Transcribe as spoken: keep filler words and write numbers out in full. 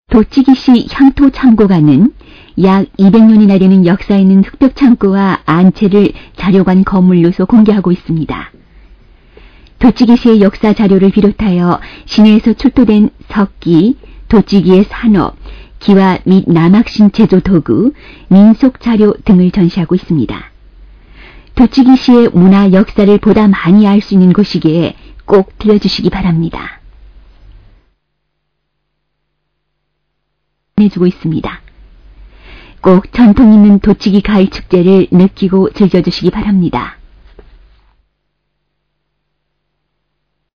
도찌기시 향토창고가는 약 이백 년이나 되는 역사 있는 흑벽창고와 안채를 자료관 건물로서 공개하고 있습니다. 도찌기시의 역사 자료를 비롯하여 시내에서 출토된 석기, 도찌기의 산업, 기와 및 남학신 제조 도구, 민속 자료 등을 전시하고 있습니다. 도찌기시의 문화 역사를 보다 많이 알 수 있는 곳이기에 꼭 들려주시기 바랍니다. 해주고 있습니다. 꼭 전통 있는 도찌기 가을 축제를 느끼고 즐겨주시기 바랍니다.